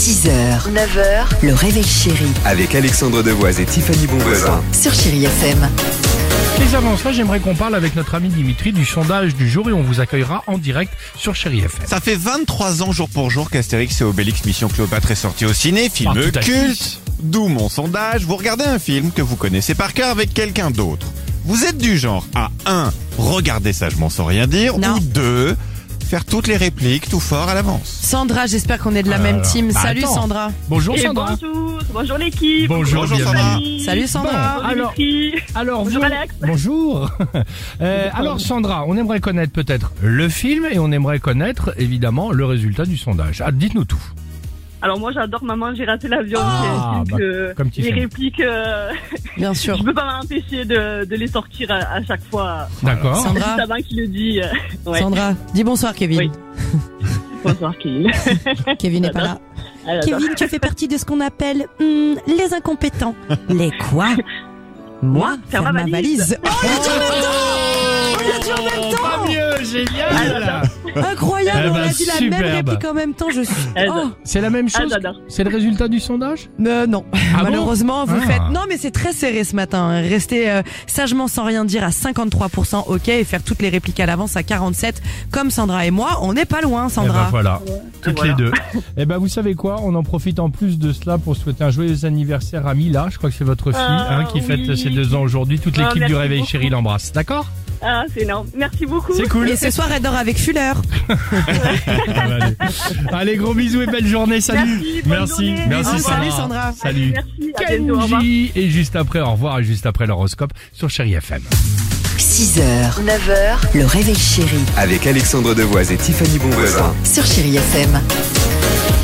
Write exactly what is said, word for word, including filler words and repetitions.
six heures, neuf heures, le réveil chéri Avec Alexandre Devoise et Tiffany Bonvoisin. sur Chéri F M. Mais avant ça, j'aimerais qu'on parle avec notre ami Dimitri du sondage du jour et on vous accueillera en direct sur Chéri F M. Ça fait vingt-trois ans jour pour jour qu'Astérix et Obélix Mission Cléopâtre est sorti au ciné, film Ah, tout à culte. fait. D'où mon sondage, vous regardez un film que vous connaissez par cœur avec quelqu'un d'autre. Vous êtes du genre à un regarder sagement sans rien dire, Non. ou deux faire toutes les répliques tout fort à l'avance. Sandra, j'espère qu'on est de la Ah même là. team. Bah, Salut attends. Sandra. Bonjour Et Sandra. bonjour, bonjour l'équipe. Bonjour, Bonjour, bienvenue. Sandra. Salut Sandra. Bon, alors, Dimitri. alors Bonjour vous- Alex. Bonjour. Euh, alors Sandra, on aimerait connaître peut-être le film et on aimerait connaître évidemment le résultat du sondage. Ah, dites-nous tout. Alors moi j'adore Maman j'ai raté l'avion. Ah, c'est un film bah, que comme les Tiffany. répliques, euh, Bien sûr. je peux pas m'empêcher de, de les sortir à, à chaque fois. D'accord. Sandra. C'est Sabin qui le dit. euh, ouais. Sandra, dis bonsoir Kevin. Oui. Bonsoir Kevin. Kevin n'est pas là. Elle adore. Kevin, tu fais partie de ce qu'on appelle hum, les incompétents. Les quoi? Moi, faire ma valise. Oh, il a dit en même temps. Il a dit en même Pas temps. mieux, génial. Incroyable, Eh on ben, a dit la même superbe. réplique en même temps. Je suis. Elle Oh. C'est la même Ah, chose. j'adore. C'est le résultat du sondage. Euh, non, Ah bon malheureusement, vous Ah. faites. Non, mais c'est très serré ce matin. Rester euh, sagement sans rien dire à cinquante-trois pour cent, ok, et faire toutes les répliques à l'avance à quarante-sept, comme Sandra et moi, on n'est pas loin, Eh ben Sandra. voilà, toutes Voilà. les deux. Eh ben vous savez quoi, on en profite en plus de cela pour souhaiter un joyeux anniversaire à Mila, je crois que c'est votre fille Ah, hein, qui oui. fête ses deux ans aujourd'hui. Toute Ah, l'équipe du merci Réveil beaucoup. Chéri l'embrasse, d'accord? Ah c'est énorme. Merci beaucoup. C'est cool. Et ce soir, elle dort avec Fuller. Allez. Allez, gros bisous et belle journée, salut. Merci, bonne Merci, journée. merci Au revoir. Salut Sandra. Salut. Merci. À bientôt. Au revoir. Kenji. Et juste après, au revoir, et juste après l'horoscope sur Chéri F M. six heures, neuf heures, le réveil chéri Avec Alexandre Devoise et Tiffany Bonvoisin. sur Chéri F M.